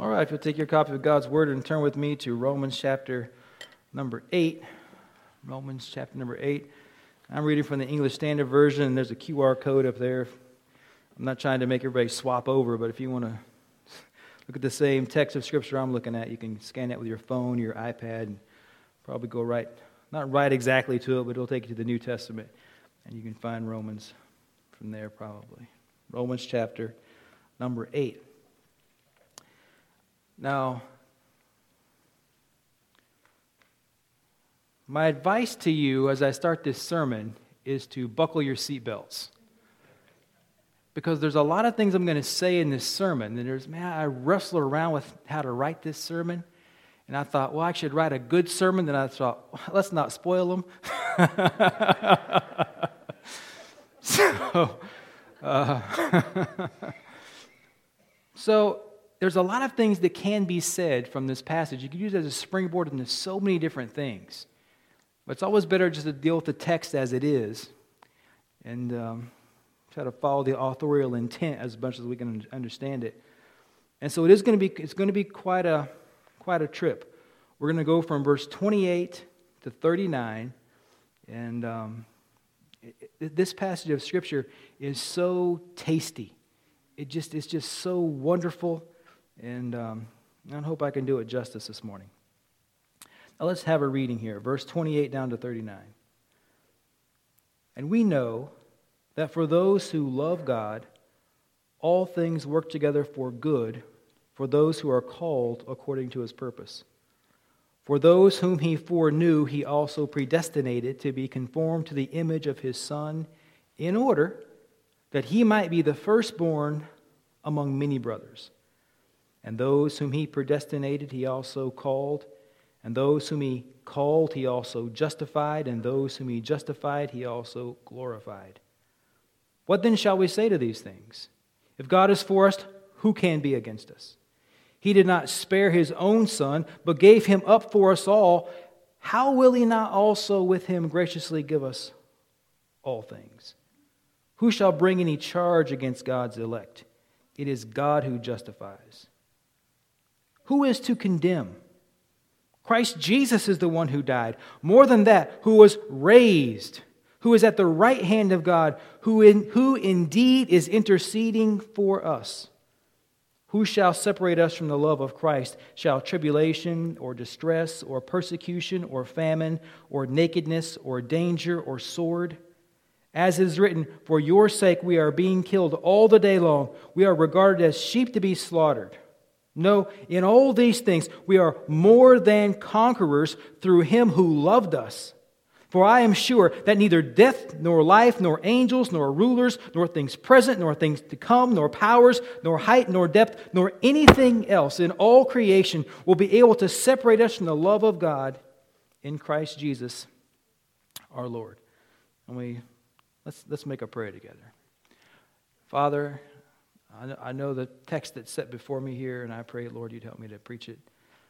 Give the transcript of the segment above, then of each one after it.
All right, if you'll take your copy of God's Word and turn with me to Romans chapter number 8. Romans chapter number 8. I'm reading from the English Standard Version, and there's a QR code up there. I'm not trying to make everybody swap over, but if you want to look at the same text of Scripture I'm looking at, you can scan that with your phone, your iPad, and probably go right, not right exactly to it, but it'll take you to the New Testament, and you can find Romans from there probably. Romans chapter number 8. Now, my advice to you as I start this sermon is to buckle your seatbelts. Because there's a lot of things I'm going to say in this sermon. And I wrestled around with how to write this sermon. And I thought, well, I should write a good sermon. Then I thought, well, let's not spoil them. So there's a lot of things that can be said from this passage. You can use it as a springboard into so many different things. But it's always better just to deal with the text as it is and try to follow the authorial intent as much as we can understand it. And so it's going to be quite a trip. We're going to go from verse 28 to 39, and this passage of Scripture is so tasty. It's just so wonderful, and I hope I can do it justice this morning. Now let's have a reading here, verse 28 down to 39. And we know that for those who love God, all things work together for good, for those who are called according to His purpose. For those whom He foreknew, He also predestinated to be conformed to the image of His Son, in order that He might be the firstborn among many brothers. And those whom He predestinated, He also called. And those whom He called, He also justified. And those whom He justified, He also glorified. What then shall we say to these things? If God is for us, who can be against us? He did not spare His own Son, but gave Him up for us all. How will He not also with Him graciously give us all things? Who shall bring any charge against God's elect? It is God who justifies. Who is to condemn? Christ Jesus is the one who died. More than that, who was raised, who is at the right hand of God, who indeed is interceding for us. Who shall separate us from the love of Christ? Shall tribulation or distress or persecution or famine or nakedness or danger or sword? As is written, for your sake we are being killed all the day long. We are regarded as sheep to be slaughtered. No, in all these things we are more than conquerors through Him who loved us. For I am sure that neither death, nor life, nor angels, nor rulers, nor things present, nor things to come, nor powers, nor height, nor depth, nor anything else in all creation will be able to separate us from the love of God in Christ Jesus our Lord. And let's make a prayer together. Father, I know the text that's set before me here, and I pray, Lord, you'd help me to preach it,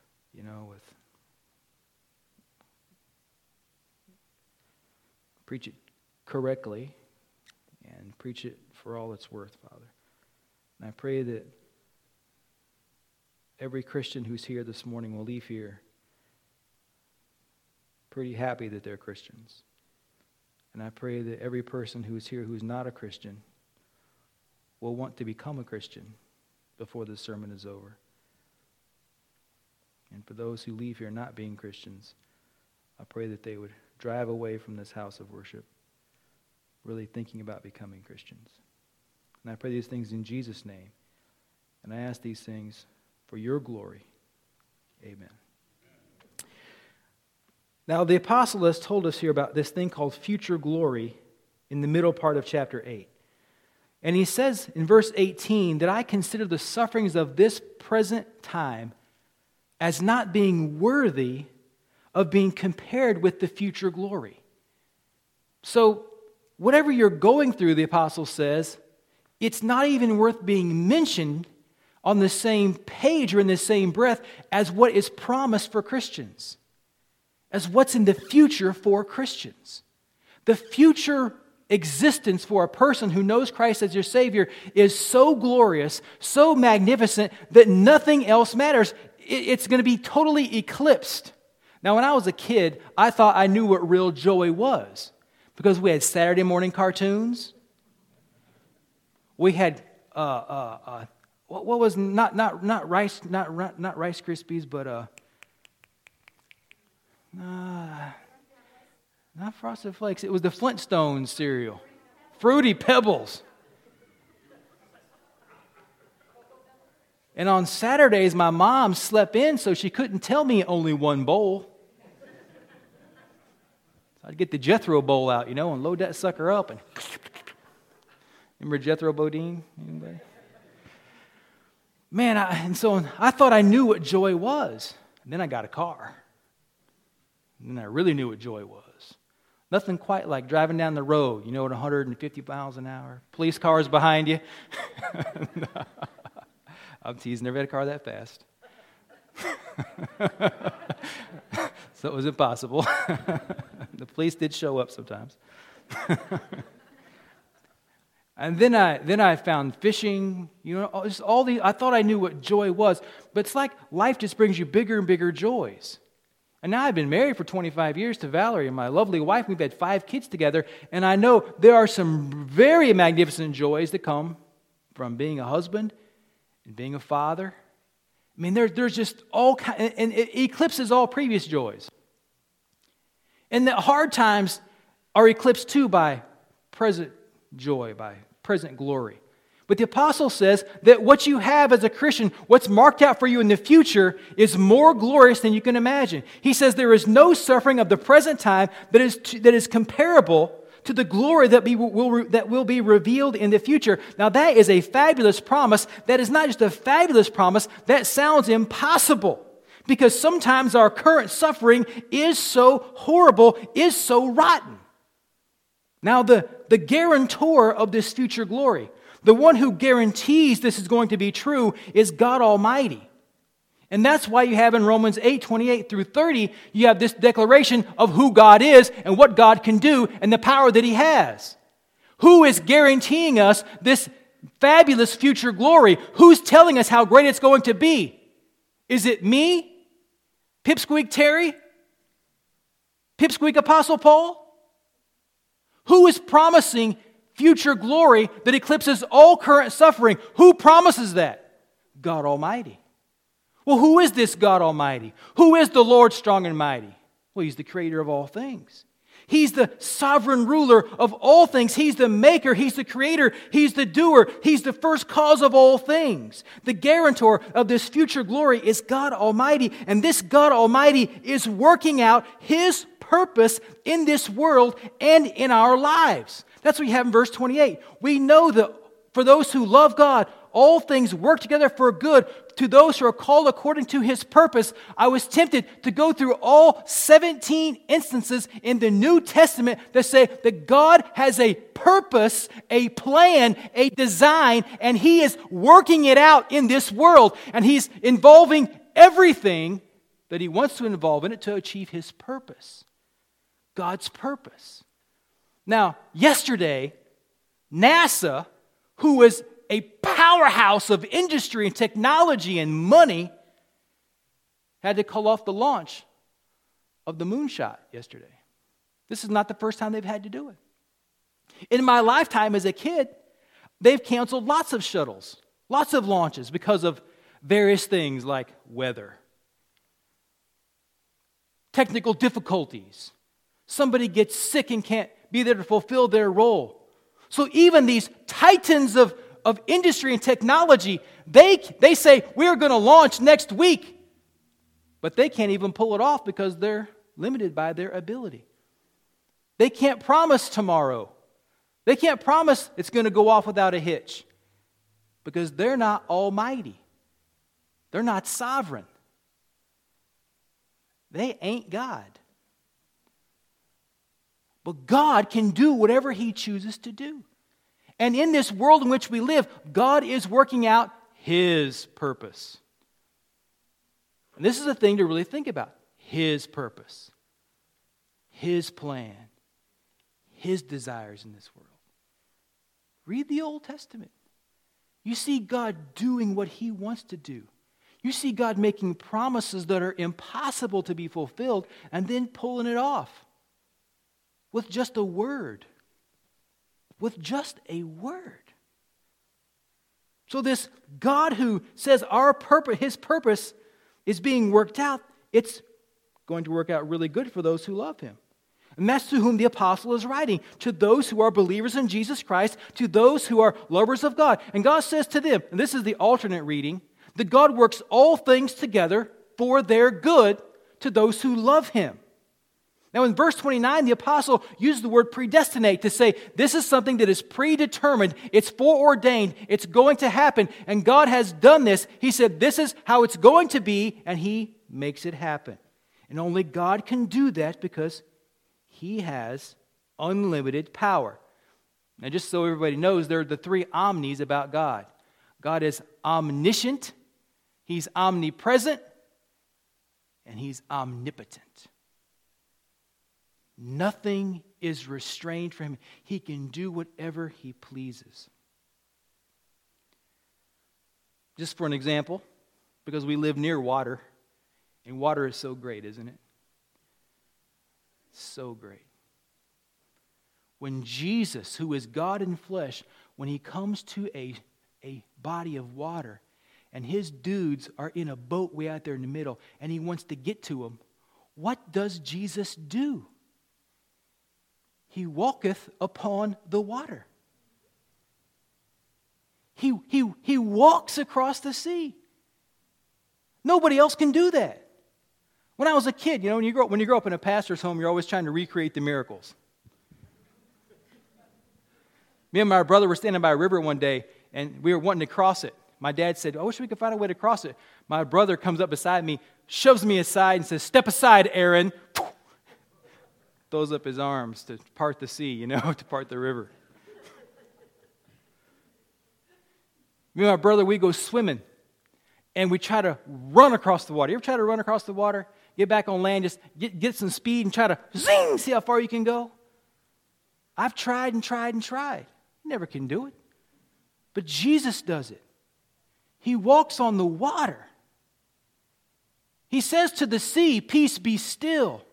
preach it correctly and preach it for all it's worth, Father. And I pray that every Christian who's here this morning will leave here pretty happy that they're Christians. And I pray that every person who's here who's not a Christian will want to become a Christian before this sermon is over. And for those who leave here not being Christians, I pray that they would drive away from this house of worship, really thinking about becoming Christians. And I pray these things in Jesus' name. And I ask these things for your glory. Amen. Now, the apostle has told us here about this thing called future glory in the middle part of chapter 8. And he says in verse 18 that I consider the sufferings of this present time as not being worthy of being compared with the future glory. So, whatever you're going through, the apostle says, it's not even worth being mentioned on the same page or in the same breath as what is promised for Christians, as what's in the future for Christians. The future existence for a person who knows Christ as your Savior is so glorious, so magnificent, that nothing else matters. It's going to be totally eclipsed. Now, when I was a kid, I thought I knew what real joy was because we had Saturday morning cartoons. We had what was not Rice Krispies, but not Frosted Flakes. It was the Flintstones cereal, Fruity Pebbles. And on Saturdays, my mom slept in, so she couldn't tell me only one bowl. So I'd get the Jethro bowl out, and load that sucker up. And remember Jethro Bodine? Anybody? Man, so I thought I knew what joy was. And then I got a car. And then I really knew what joy was. Nothing quite like driving down the road, at 150 miles an hour. Police cars behind you. I'm teasing, never had a car that fast. So it was impossible. The police did show up sometimes. And then I found fishing, just all the. I thought I knew what joy was, but it's like life just brings you bigger and bigger joys. And now I've been married for 25 years to Valerie, and my lovely wife. We've had 5 kids together, and I know there are some very magnificent joys that come from being a husband and being a father. I mean, there's just all kind, and it eclipses all previous joys. And the hard times are eclipsed too by present joy, by present glory. But the apostle says that what you have as a Christian, what's marked out for you in the future, is more glorious than you can imagine. He says there is no suffering of the present time that is comparable to the glory that will be revealed in the future. Now that is a fabulous promise. That is not just a fabulous promise, that sounds impossible. Because sometimes our current suffering is so horrible, is so rotten. Now the guarantor of this future glory, the one who guarantees this is going to be true, is God Almighty. And that's why you have in Romans 8:28 through 30, you have this declaration of who God is and what God can do and the power that He has. Who is guaranteeing us this fabulous future glory? Who's telling us how great it's going to be? Is it me? Pipsqueak Terry? Pipsqueak Apostle Paul? Who is promising future glory that eclipses all current suffering? Who promises that? God Almighty. Well, who is this God Almighty? Who is the Lord strong and mighty? Well, He's the creator of all things. He's the sovereign ruler of all things. He's the maker. He's the creator. He's the doer. He's the first cause of all things. The guarantor of this future glory is God Almighty. And this God Almighty is working out His purpose in this world and in our lives. That's what we have in verse 28. We know that for those who love God, all things work together for good to those who are called according to His purpose. I was tempted to go through all 17 instances in the New Testament that say that God has a purpose, a plan, a design, and He is working it out in this world. And He's involving everything that He wants to involve in it to achieve His purpose. God's purpose. Now, yesterday, NASA, who was a powerhouse of industry and technology and money, had to call off the launch of the moonshot yesterday. This is not the first time they've had to do it. In my lifetime as a kid, they've canceled lots of shuttles, lots of launches because of various things like weather, technical difficulties. Somebody gets sick and can't be there to fulfill their role. So even these titans of industry and technology, they say, we're going to launch next week. But they can't even pull it off because they're limited by their ability. They can't promise tomorrow. They can't promise it's going to go off without a hitch because they're not almighty. They're not sovereign. They ain't God. But God can do whatever He chooses to do. And in this world in which we live, God is working out His purpose. And this is a thing to really think about. His purpose. His plan. His desires in this world. Read the Old Testament. You see God doing what He wants to do. You see God making promises that are impossible to be fulfilled and then pulling it off with just a word. With just a word. So this God who says His purpose is being worked out, it's going to work out really good for those who love Him. And that's to whom the apostle is writing, to those who are believers in Jesus Christ, to those who are lovers of God. And God says to them, and this is the alternate reading, that God works all things together for their good to those who love Him. Now in verse 29, the apostle used the word predestinate to say this is something that is predetermined, it's foreordained, it's going to happen, and God has done this. He said this is how it's going to be, and He makes it happen. And only God can do that because He has unlimited power. Now just so everybody knows, there are the three omnis about God. God is omniscient, He's omnipresent, and He's omnipotent. Nothing is restrained from Him. He can do whatever He pleases. Just for an example, because we live near water, and water is so great, isn't it? So great. When Jesus, who is God in flesh, when He comes to a body of water, and His dudes are in a boat way out there in the middle, and He wants to get to them, what does Jesus do? He walketh upon the water. He walks across the sea. Nobody else can do that. When I was a kid, when you grow up in a pastor's home, you're always trying to recreate the miracles. Me and my brother were standing by a river one day, and we were wanting to cross it. My dad said, I wish we could find a way to cross it. My brother comes up beside me, shoves me aside, and says, "Step aside, Aaron." Throws up his arms to part the sea, to part the river. Me and my brother, we go swimming, and we try to run across the water. You ever try to run across the water? Get back on land, just get some speed and try to zing, see how far you can go? I've tried and tried and tried. Never can do it. But Jesus does it. He walks on the water. He says to the sea, "Peace, be still."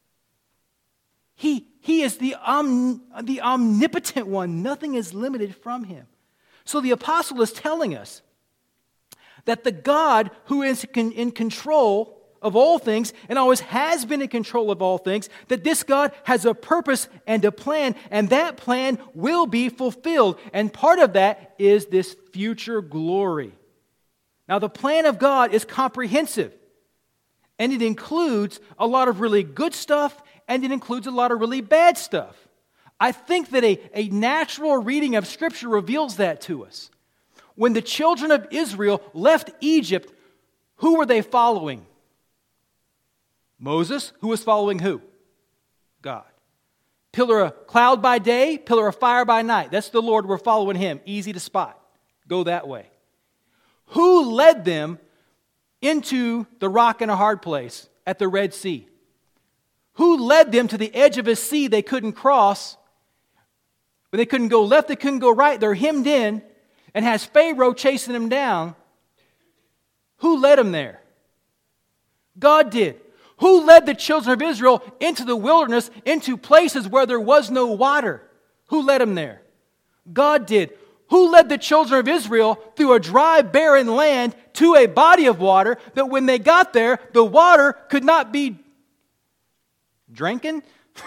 He is the omnipotent one. Nothing is limited from Him. So the apostle is telling us that the God who is in control of all things and always has been in control of all things, that this God has a purpose and a plan, and that plan will be fulfilled. And part of that is this future glory. Now the plan of God is comprehensive, and it includes a lot of really good stuff, and it includes a lot of really bad stuff. I think that a natural reading of Scripture reveals that to us. When the children of Israel left Egypt, who were they following? Moses, who was following who? God. Pillar of cloud by day, pillar of fire by night. That's the Lord, we're following Him. Easy to spot. Go that way. Who led them into the rock and a hard place at the Red Sea? Who led them to the edge of a sea they couldn't cross? But they couldn't go left, they couldn't go right. They're hemmed in and has Pharaoh chasing them down. Who led them there? God did. Who led the children of Israel into the wilderness, into places where there was no water? Who led them there? God did. Who led the children of Israel through a dry, barren land to a body of water that when they got there, the water could not be drinking?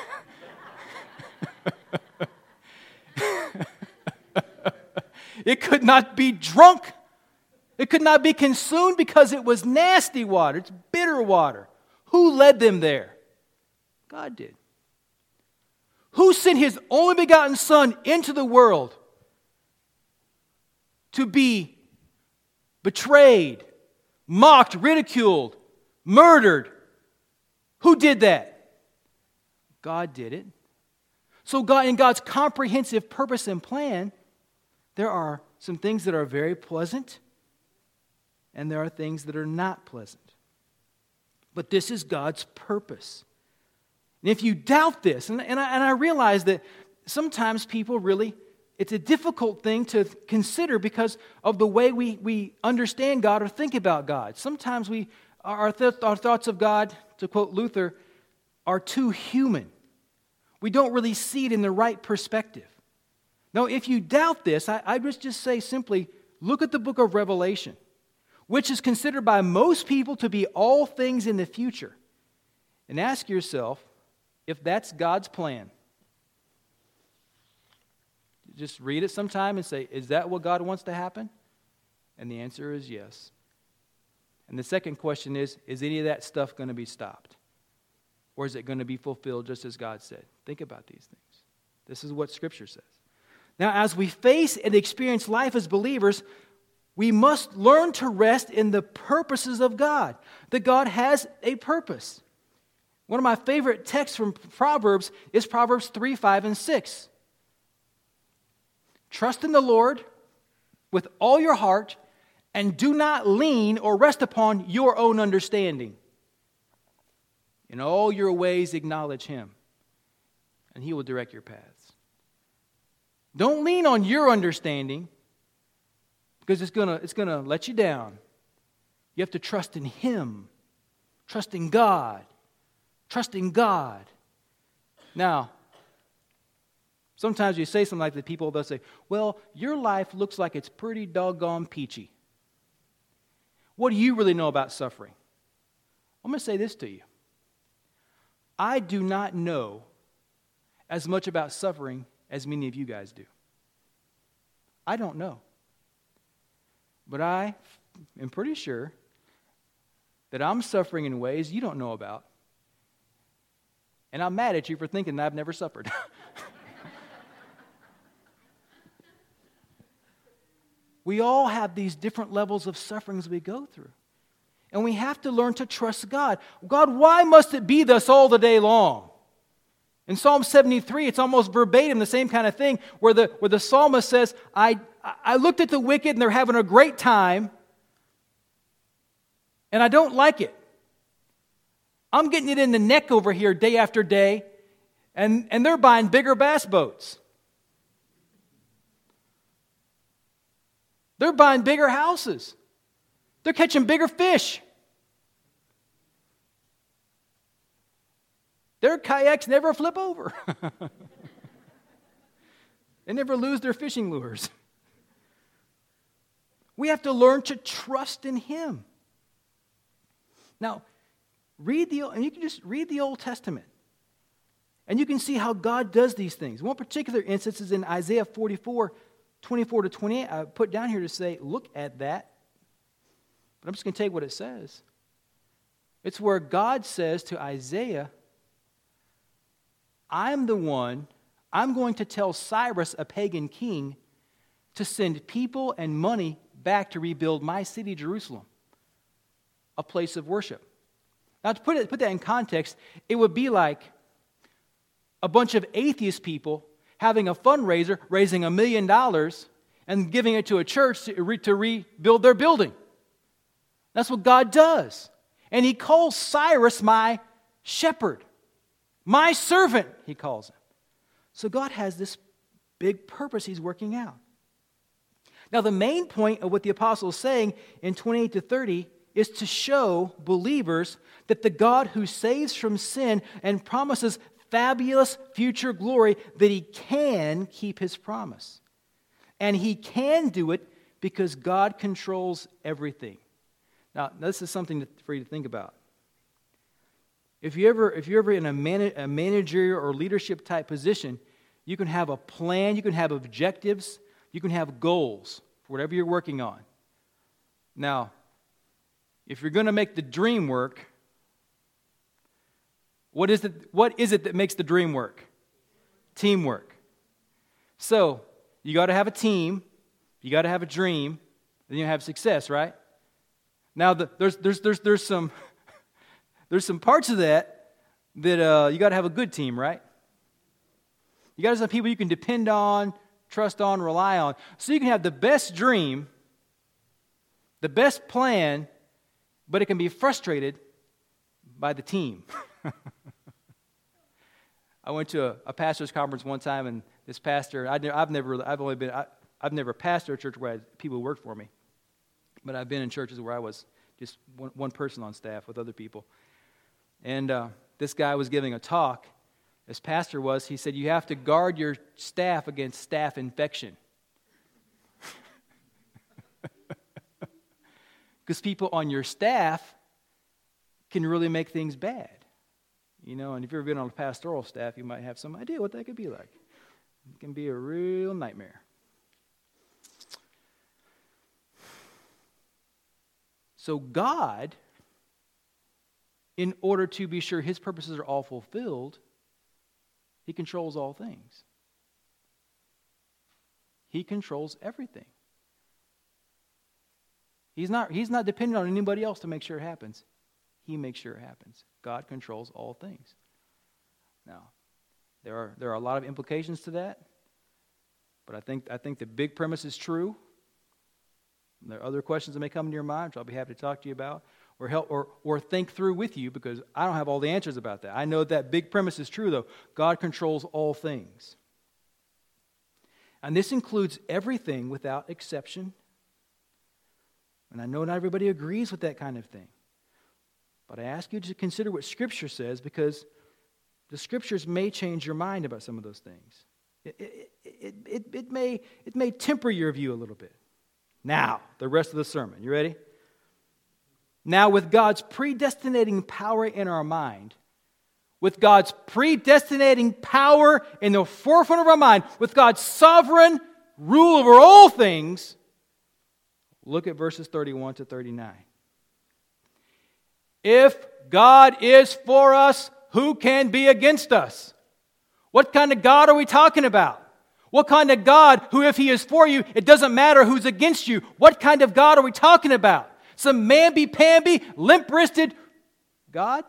It could not be drunk. It could not be consumed because it was nasty water. It's bitter water. Who led them there? God did. Who sent His only begotten Son into the world to be betrayed, mocked, ridiculed, murdered? Who did that? God did it. So God, in God's comprehensive purpose and plan, there are some things that are very pleasant, and there are things that are not pleasant. But this is God's purpose. And if you doubt this, and I realize that sometimes people really, it's a difficult thing to consider because of the way we understand God or think about God. Sometimes our thoughts of God, to quote Luther, are too human. We don't really see it in the right perspective. Now, if you doubt this, I would just say simply, look at the book of Revelation, which is considered by most people to be all things in the future, and ask yourself if that's God's plan. Just read it sometime and say, is that what God wants to happen? And the answer is yes. And the second question is any of that stuff going to be stopped? Or is it going to be fulfilled just as God said? Think about these things. This is what Scripture says. Now, as we face and experience life as believers, we must learn to rest in the purposes of God, that God has a purpose. One of my favorite texts from Proverbs is Proverbs 3, 5, and 6. Trust in the Lord with all your heart and do not lean or rest upon your own understanding. In all your ways acknowledge Him, and He will direct your paths. Don't lean on your understanding because it's gonna let you down. You have to trust in Him, trust in God, trust in God. Now, sometimes you say something like that, people, they'll say, well, your life looks like it's pretty doggone peachy. What do you really know about suffering? I'm going to say this to you. I do not know as much about suffering as many of you guys do. I don't know. But I am pretty sure that I'm suffering in ways you don't know about. And I'm mad at you for thinking that I've never suffered. We all have these different levels of sufferings we go through. And we have to learn to trust God. God, why must it be thus all the day long? In Psalm 73, it's almost verbatim, the same kind of thing, where the psalmist says, I looked at the wicked and they're having a great time, and I don't like it. I'm getting it in the neck over here day after day, and they're buying bigger bass boats. They're buying bigger houses. They're catching bigger fish. Their kayaks never flip over. They never lose their fishing lures. We have to learn to trust in Him. Now, you can just read the Old Testament, and you can see how God does these things. One particular instance is in Isaiah 44, 24 to 28. I put down here to say, look at that. But I'm just going to tell you what it says. It's where God says to Isaiah, I'm going to tell Cyrus, a pagan king, to send people and money back to rebuild my city, Jerusalem, a place of worship. Now, to put that in context, it would be like a bunch of atheist people having a fundraiser, raising $1 million, and giving it to a church to rebuild their building. That's what God does. And He calls Cyrus my shepherd. My servant, He calls him. So God has this big purpose He's working out. Now, the main point of what the apostle is saying in 28 to 30 is to show believers that the God who saves from sin and promises fabulous future glory, that He can keep His promise. And He can do it because God controls everything. Now, this is something for you to think about. If you're ever in a managerial or leadership type position, you can have a plan, you can have objectives, you can have goals for whatever you're working on. Now, if you're going to make the dream work, what is it that makes the dream work? Teamwork. So, you got to have a team, you got to have a dream, then you have success, right? Now, there's some parts of that you got to have a good team, right? You got to have some people you can depend on, trust on, rely on. So you can have the best dream, the best plan, but it can be frustrated by the team. I went to a pastor's conference one time, and this pastor, I've never pastored a church where I had people who worked for me, but I've been in churches where I was just one person on staff with other people. And this guy was giving a talk. This pastor was. He said, you have to guard your staff against staff infection. Because people on your staff can really make things bad. And if you've ever been on a pastoral staff, you might have some idea what that could be like. It can be a real nightmare. So God, in order to be sure His purposes are all fulfilled, He controls all things. He controls everything. He's not dependent on anybody else to make sure it happens. He makes sure it happens. God controls all things. Now, there are a lot of implications to that, but I think the big premise is true. There are other questions that may come into your mind, which I'll be happy to talk to you about, or help or think through with you, because I don't have all the answers about that. I know that big premise is true, though. God controls all things. And this includes everything without exception. And I know not everybody agrees with that kind of thing. But I ask you to consider what Scripture says, because the Scriptures may change your mind about some of those things. It may temper your view a little bit. Now, the rest of the sermon. You ready? Now, with God's predestinating power in our mind, with God's predestinating power in the forefront of our mind, with God's sovereign rule over all things, look at verses 31 to 39. If God is for us, who can be against us? What kind of God are we talking about? What kind of God who, if He is for you, it doesn't matter who's against you? What kind of God are we talking about? Some mamby-pamby, limp-wristed God?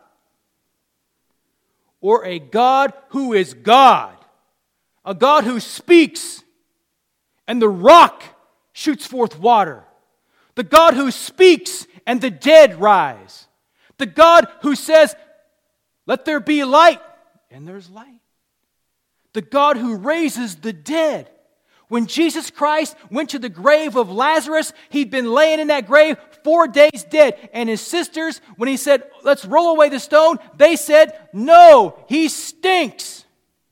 Or a God who is God? A God who speaks and the rock shoots forth water. The God who speaks and the dead rise. The God who says, let there be light, and there's light. The God who raises the dead. When Jesus Christ went to the grave of Lazarus, he'd been laying in that grave 4 days dead. And his sisters, when he said, let's roll away the stone, they said, no, he stinks.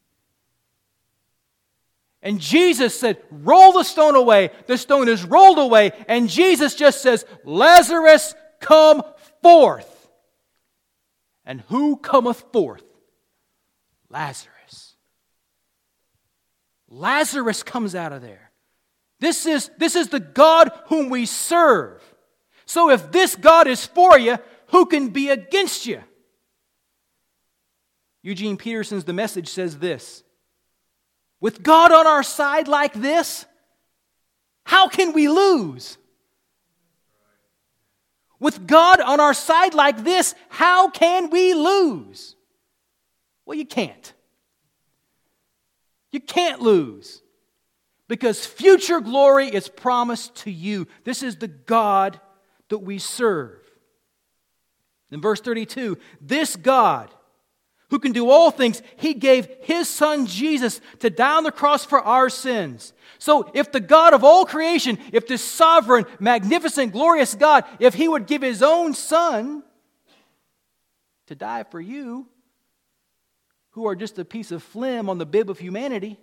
And Jesus said, roll the stone away. The stone is rolled away. And Jesus just says, Lazarus, come forth. And who cometh forth? Lazarus. Lazarus comes out of there. This is the God whom we serve. So if this God is for you, who can be against you? Eugene Peterson's The Message says this: with God on our side like this, how can we lose? With God on our side like this, how can we lose? Well, you can't. You can't lose, because future glory is promised to you. This is the God that we serve. In verse 32, this God who can do all things, He gave His Son Jesus to die on the cross for our sins. So if the God of all creation, if this sovereign, magnificent, glorious God, if He would give His own Son to die for you, who are just a piece of phlegm on the bib of humanity,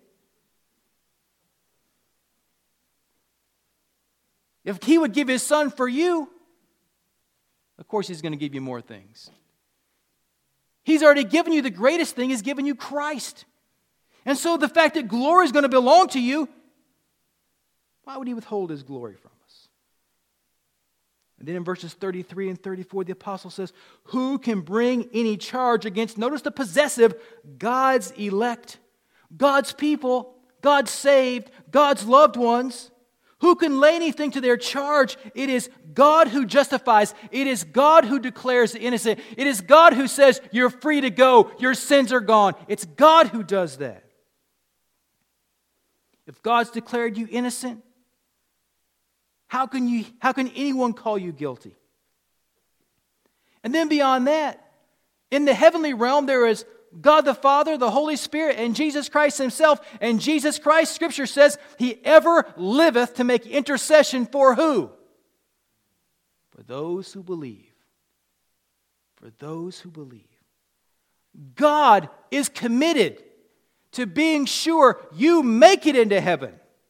if He would give His Son for you, of course He's going to give you more things. He's already given you the greatest thing. He's given you Christ. And so the fact that glory is going to belong to you, why would He withhold His glory from us? And then in verses 33 and 34, the apostle says, who can bring any charge against, notice the possessive, God's elect, God's people, God's saved, God's loved ones? Who can lay anything to their charge? It is God who justifies. It is God who declares the innocent. It is God who says, you're free to go. Your sins are gone. It's God who does that. If God's declared you innocent, how can anyone call you guilty? And then beyond that, in the heavenly realm, there is God the Father, the Holy Spirit, and Jesus Christ himself. And Jesus Christ, Scripture says, he ever liveth to make intercession for who? For those who believe. For those who believe. God is committed to being sure you make it into heaven.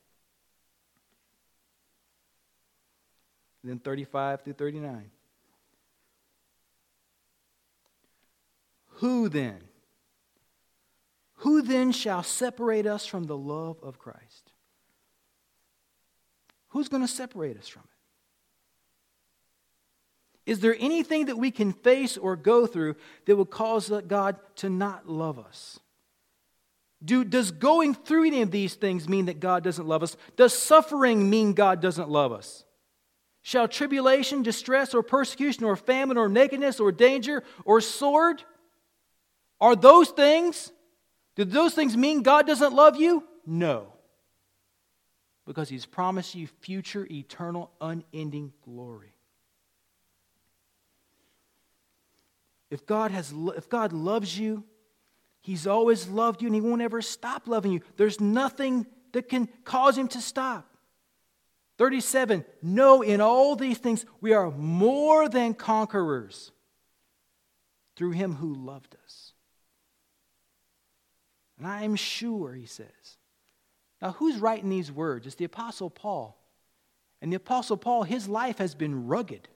And then 35 through 39. Who then? Who then shall separate us from the love of Christ? Who's going to separate us from it? Is there anything that we can face or go through that would cause God to not love us? Does going through any of these things mean that God doesn't love us? Does suffering mean God doesn't love us? Shall tribulation, distress, or persecution, or famine, or nakedness, or danger, or sword? Are those things, do those things mean God doesn't love you? No. Because he's promised you future, eternal, unending glory. If God loves you, he's always loved you and he won't ever stop loving you. There's nothing that can cause him to stop. 37, no, in all these things we are more than conquerors through him who loved us. And I am sure, he says. Now, who's writing these words? It's the Apostle Paul. And the Apostle Paul, his life has been rugged.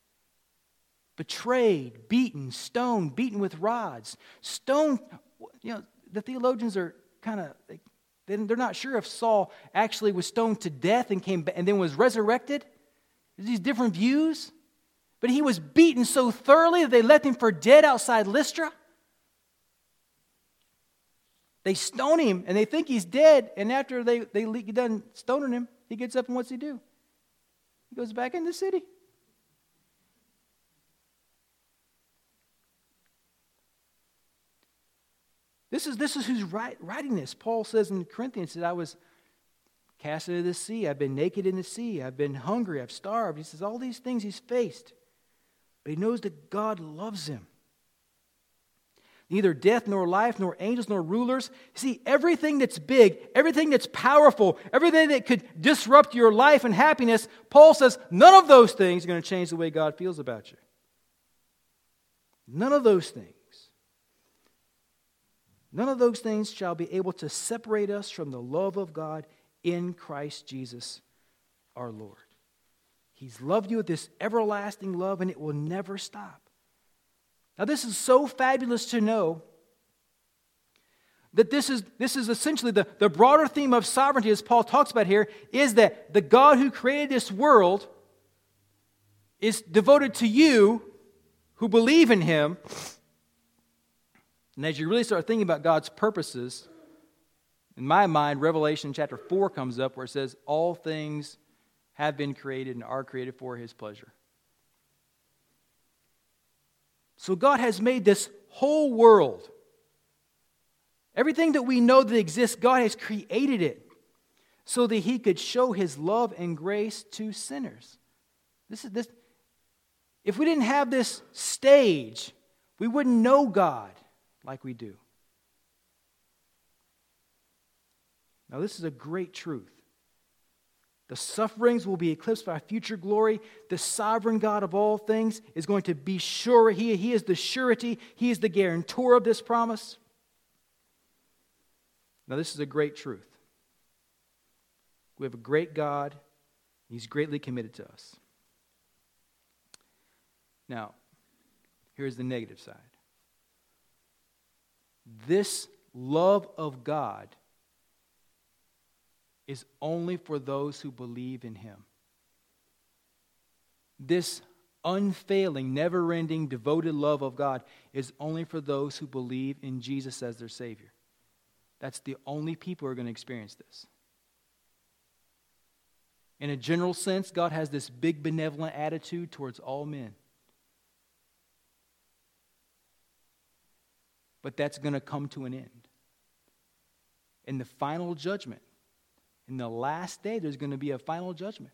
Betrayed, beaten, stoned, beaten with rods. Stoned, the theologians are kind of, they're not sure if Saul actually was stoned to death and came back and then was resurrected. There's these different views. But he was beaten so thoroughly that they left him for dead outside Lystra. They stone him and they think he's dead. And after they get done stoning him, he gets up and what's he do? He goes back in the city. This is who's writing this. Paul says in Corinthians that I was cast into the sea. I've been naked in the sea. I've been hungry. I've starved. He says all these things he's faced. But he knows that God loves him. Neither death nor life nor angels nor rulers. See, everything that's big, everything that's powerful, everything that could disrupt your life and happiness, Paul says none of those things are going to change the way God feels about you. None of those things. None of those things shall be able to separate us from the love of God in Christ Jesus our Lord. He's loved you with this everlasting love and it will never stop. Now this is so fabulous to know that this is essentially the broader theme of sovereignty as Paul talks about here is that the God who created this world is devoted to you who believe in him. And as you really start thinking about God's purposes, in my mind, Revelation chapter 4 comes up where it says, all things have been created and are created for his pleasure. So God has made this whole world. Everything that we know that exists, God has created it so that he could show his love and grace to sinners. If we didn't have this stage, we wouldn't know God like we do. Now, this is a great truth. The sufferings will be eclipsed by future glory. The sovereign God of all things is going to be sure. He is the surety. He is the guarantor of this promise. Now, this is a great truth. We have a great God. He's greatly committed to us. Now, here's the negative side. This love of God is only for those who believe in him. This unfailing, never-ending, devoted love of God is only for those who believe in Jesus as their Savior. That's the only people who are going to experience this. In a general sense, God has this big benevolent attitude towards all men. But that's going to come to an end. In the final judgment, in the last day, there's going to be a final judgment.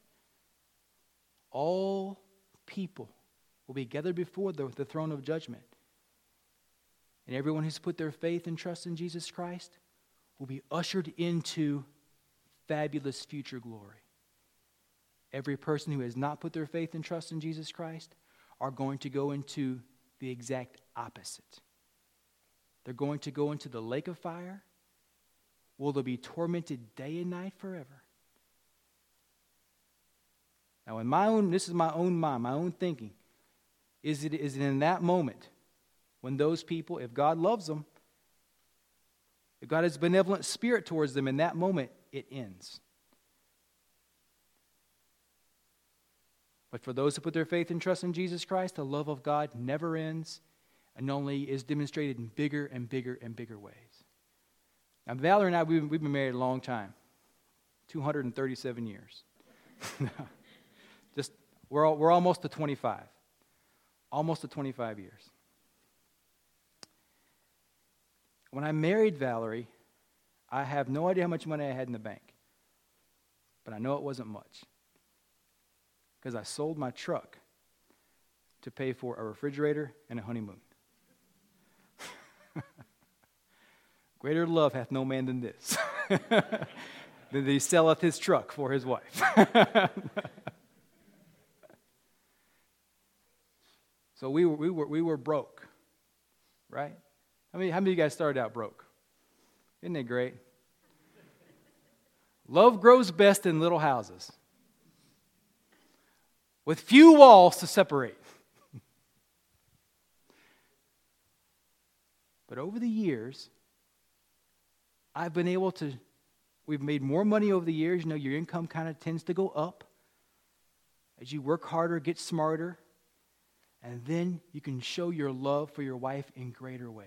All people will be gathered before the throne of judgment. And everyone who's put their faith and trust in Jesus Christ will be ushered into fabulous future glory. Every person who has not put their faith and trust in Jesus Christ are going to go into the exact opposite. They're going to go into the lake of fire. Will they be tormented day and night forever? Now, this is my own mind, my own thinking. Is it in that moment when those people, if God loves them, if God has a benevolent spirit towards them, in that moment, it ends. But for those who put their faith and trust in Jesus Christ, the love of God never ends and only is demonstrated in bigger and bigger and bigger ways. Now, Valerie and I, we've been married a long time, 237 years. We're almost to 25. Almost to 25 years. When I married Valerie, I have no idea how much money I had in the bank. But I know it wasn't much. Because I sold my truck to pay for a refrigerator and a honeymoon. Greater love hath no man than this, than he selleth his truck for his wife. So we were broke, right? How many of you guys started out broke? Isn't it great? Love grows best in little houses with few walls to separate. But over the years, we've made more money over the years. You know, your income kind of tends to go up as you work harder, get smarter, and then you can show your love for your wife in greater ways.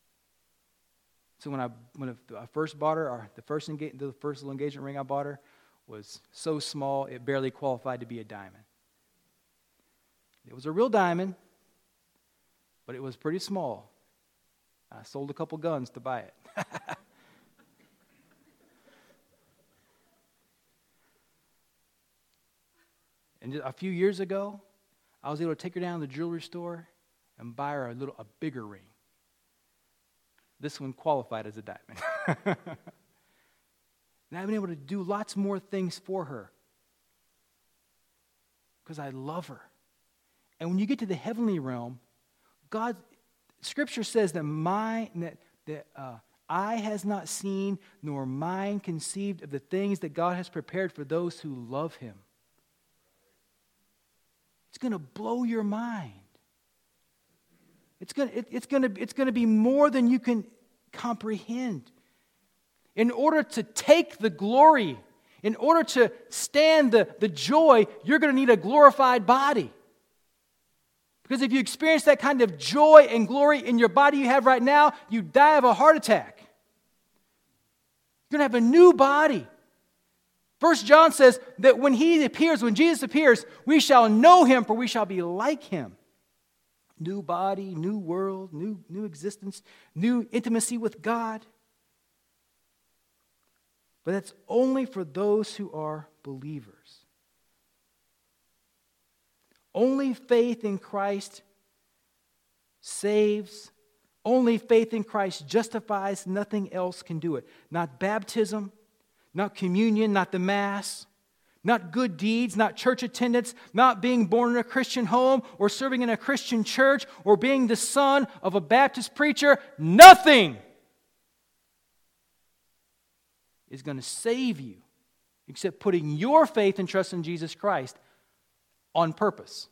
So when I first bought her, the first little engagement ring I bought her was so small it barely qualified to be a diamond. It was a real diamond, but it was pretty small. I sold a couple guns to buy it. And a few years ago, I was able to take her down to the jewelry store and buy her a bigger ring. This one qualified as a diamond. And I've been able to do lots more things for her because I love her. And when you get to the heavenly realm, Scripture says that eye has not seen, nor mind conceived of the things that God has prepared for those who love Him. It's going to blow your mind. It's going to be more than you can comprehend. In order to take the glory, in order to stand the joy, you're going to need a glorified body. Because if you experience that kind of joy and glory in your body you have right now, you die of a heart attack. You're going to have a new body. 1 John says that when Jesus appears, we shall know Him, for we shall be like Him. New body, new world, new existence, new intimacy with God. But that's only for those who are believers. Only faith in Christ saves. Only faith in Christ justifies. Nothing else can do it. Not baptism, not communion, not the Mass, not good deeds, not church attendance, not being born in a Christian home or serving in a Christian church or being the son of a Baptist preacher. Nothing is going to save you except putting your faith and trust in Jesus Christ on purpose.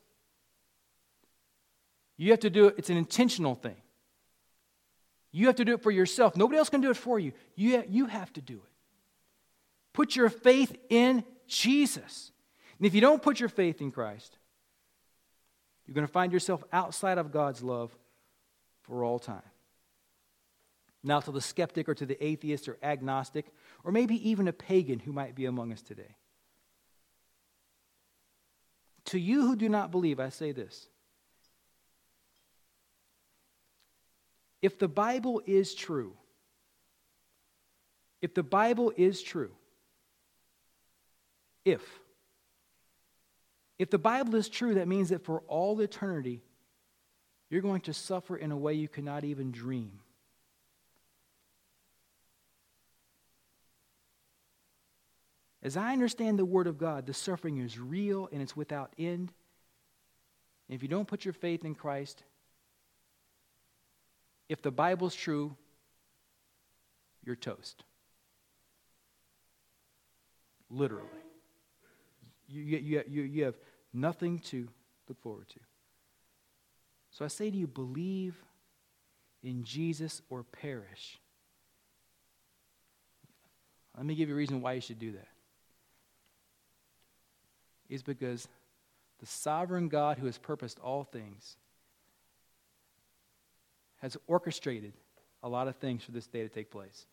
You have to do it. It's an intentional thing. You have to do it for yourself. Nobody else can do it for you. You have to do it. Put your faith in Jesus. And if you don't put your faith in Christ, you're going to find yourself outside of God's love for all time. Now, to the skeptic or to the atheist or agnostic, or maybe even a pagan who might be among us today. To you who do not believe, I say this. If the Bible is true, if the Bible is true, if the Bible is true, that means that for all eternity, You're going to suffer in a way you cannot even dream. As I understand the Word of God, the suffering is real and it's without end. And if you don't put your faith in Christ, if the Bible's true, you're toast. Literally. You have nothing to look forward to. So I say to you, believe in Jesus or perish. Let me give you a reason why you should do that. It's because the sovereign God who has purposed all things has orchestrated a lot of things for this day to take place.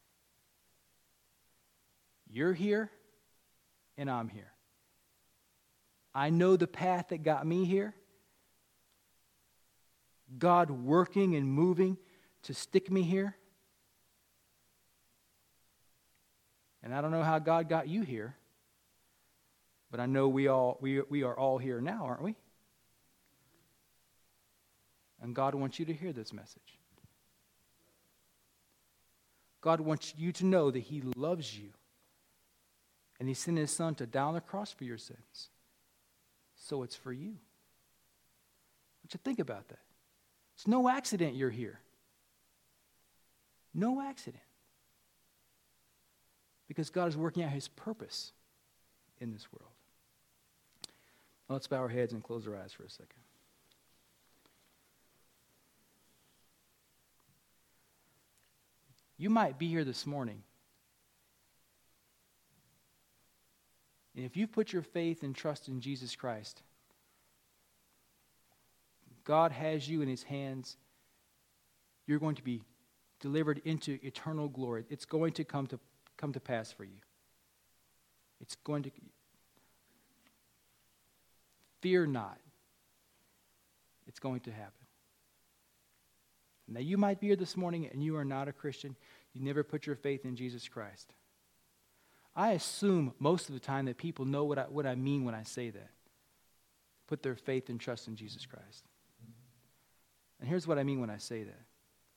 You're here, and I'm here. I know the path that got me here. God working and moving to stick me here. And I don't know how God got you here, but I know we are all here now, aren't we? And God wants you to hear this message. God wants you to know that He loves you. And He sent His Son to die on the cross for your sins. So it's for you. What you think about that? It's no accident you're here. No accident. Because God is working out His purpose in this world. Now let's bow our heads and close our eyes for a second. You might be here this morning, and if you put your faith and trust in Jesus Christ, God has you in His hands. You're going to be delivered into eternal glory. It's going to come to pass for you. It's going to. Fear not. It's going to happen. Now, you might be here this morning and you are not a Christian. You never put your faith in Jesus Christ. I assume most of the time that people know what I mean when I say that. Put their faith and trust in Jesus Christ. And here's what I mean when I say that.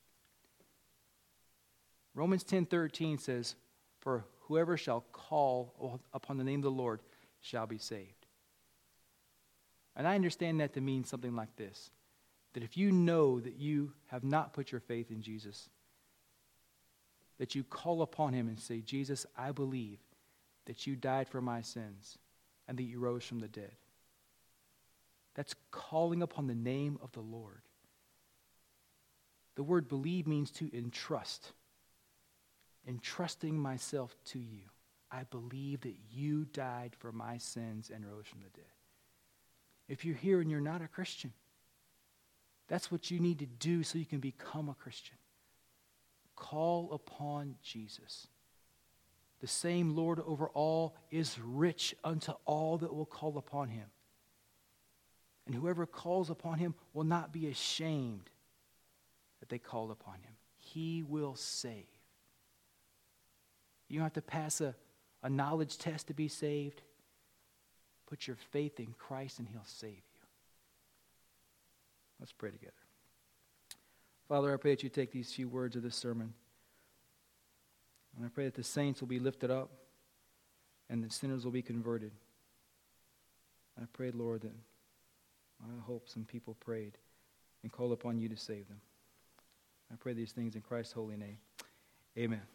Romans 10:13 says, "For whoever shall call upon the name of the Lord shall be saved." And I understand that to mean something like this. That if you know that you have not put your faith in Jesus, that you call upon Him and say, "Jesus, I believe that you died for my sins and that you rose from the dead." That's calling upon the name of the Lord. The word believe means to entrust. Entrusting myself to you. I believe that you died for my sins and rose from the dead. If you're here and you're not a Christian, that's what you need to do so you can become a Christian. Call upon Jesus. The same Lord over all is rich unto all that will call upon Him. And whoever calls upon Him will not be ashamed that they called upon Him. He will save. You don't have to pass a knowledge test to be saved. Put your faith in Christ and He'll save you. Let's pray together. Father, I pray that you take these few words of this sermon, and I pray that the saints will be lifted up and the sinners will be converted. I pray, Lord, that I hope some people prayed and called upon you to save them. I pray these things in Christ's holy name. Amen.